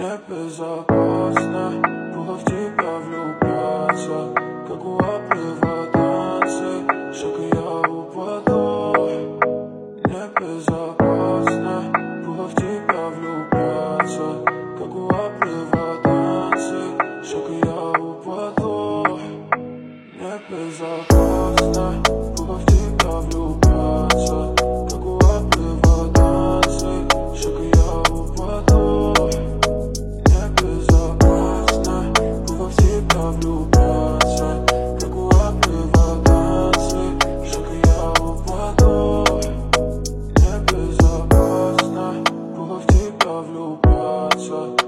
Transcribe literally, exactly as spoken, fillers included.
Небезопасно было в тебя влюбляться, как у обрыва танцы, шаг и я упаду. Небезопасно было в тебя влюбляться, как у обрыва танцы, шаг и я упаду. Небезопасно было в тебя влюбляться, как у обрыва танцы, шаг и я упаду. Небезопасно было в тебя влюбляться, как у обрыва танцы, шаг и я упаду. Небезопасно было в тебя влюбляться.